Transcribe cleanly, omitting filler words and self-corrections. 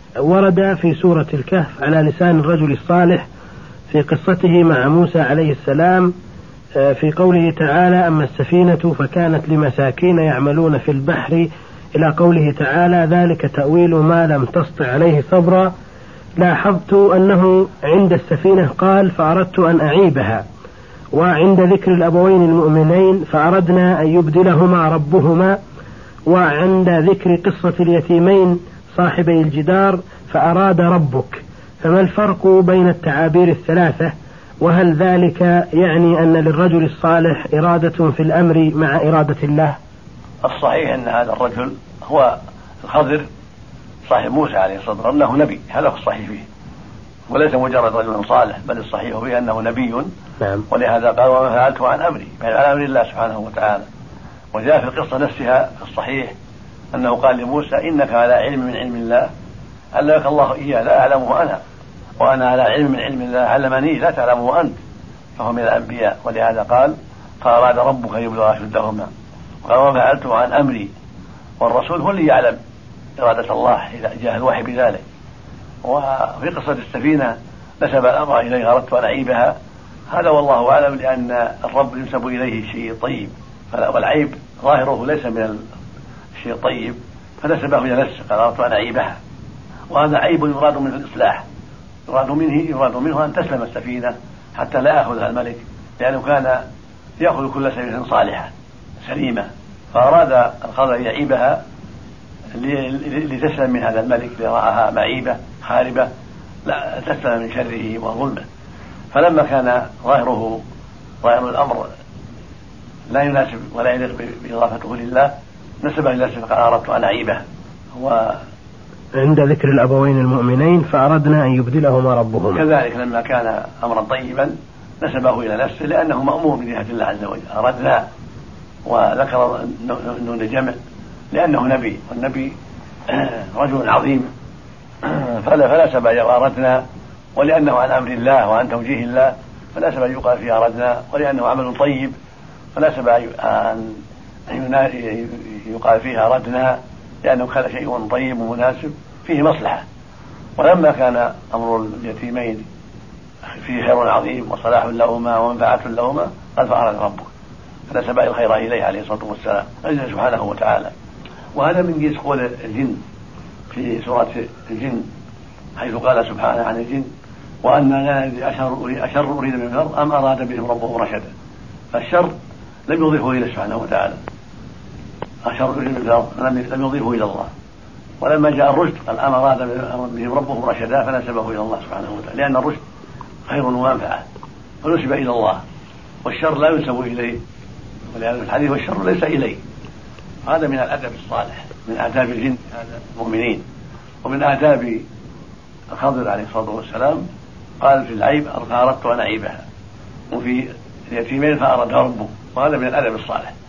ورد في سورة الكهف على لسان الرجل الصالح في قصته مع موسى عليه السلام في قوله تعالى: أما السفينة فكانت لمساكين يعملون في البحر، إلى قوله تعالى: ذلك تأويل ما لم تسطع عليه صبرا. لاحظت أنه عند السفينة قال: فأردت أن أعيبها، وعند ذكر الأبوين المؤمنين فأردنا أن يبدلهما ربهما، وعند ذكر قصة اليتيمين صاحبي الجدار فأراد ربك. فما الفرق بين التعابير الثلاثة؟ وهل ذلك يعني أن للرجل الصالح إرادة في الأمر مع إرادة الله؟ الصحيح أن هذا الرجل هو الخضر صاحب موسى عليه الصلاة والسلام، أنه نبي، هذا هو الصحيح فيه، وليس مجرد رجل صالح، بل الصحيح فيه أنه نبي. نعم. ولهذا قال: وما فعلته عن أمري، عن أمر الله سبحانه وتعالى. وجاء في القصة نفسها في الصحيح أنه قال لموسى: إنك على علم من علم الله علمك الله إياه لا أعلمه أنا، وأنا على علم من علم الله علمني لا تعلمه أنت، فهو من الأنبياء. ولهذا قال: فأراد ربك يبلغ أشدهما. وقال: وما فعلته عن أمري، والرسول هو اللي يعلم إرادة الله إذا جاء الوحي بذلك. وفي قصة السفينة نسب الأمر إليه: أردت أن أعيبها، هذا والله أعلم، لأن الرب ينسب إليه شيء طيب، والعيب ظاهره ليس من الشيء الطيب، فنسبه إلى نفسه قال: أردت أن أعيبها، وهذا عيب يراد منه الإصلاح، يراد منه أن تسلم السفينة حتى لا يأخذها الملك، لأنه كان يأخذ كل سفينة صالحة سليمة، فأراد الخضر يعيبها لتسلم من هذا الملك، لرآها معيبة خاربة لا تسلم من شره وظلمه. فلما كان ظاهر الأمر لا يناسب ولا يليق بإضافته لله نسبه إلى نفسه فقال: أردت أن أعيبه. عند ذكر الأبوين المؤمنين فأردنا أن يبدلهما ربهما، كذلك لما كان أمرا طيبا نسبه إلى نفسه لأنه مأمور بجهة الله عز وجل. أردنا، وذكر نون الجمع لأنه نبي، والنبي رجل عظيم، فلا سبب أردنا، ولأنه عن أمر الله وعن توجيه الله فلا سبب يقال فيه أردنا، ولأنه عمل طيب فلا سبب أن يقال فيه أردنا، لأنه كان شيء طيب ومناسب فيه مصلحة. ولما كان أمر اليتيمين فيه خير عظيم وصلاح لهما ومنفعة لهما قال: فأراد ربك، فنسب الخير إليه عليه الصلاة والسلام سبحانه وتعالى. وهذا من جنس قول الجن في سورة الجن، حيث قال سبحانه عن الجن: وأن لا ندري أشر أريد من الأرض أم أراد بهم ربهم رشدا. فالشر لم يضيفه إلى سبحانه وتعالى، أشر أريد من الأرض لم يضيفه إلى الله. ولما جاء الرشد قال: أم أراد بهم ربهم رشدا، فنسبه إلى الله سبحانه وتعالى، لأن الرشد خير ومنفعة فنسب إلى الله، والشر لا ينسب إليه، ولهذا الحديث: والشر ليس إليه. هذا من الأدب الصالح، من آداب الجن هذا المؤمنين. ومن آداب الخضر عليه الصلاة والسلام قال في العيب: أردت أن أعيبها، وفي اليتيمين فأراد ربه، وهذا من الأدب الصالح.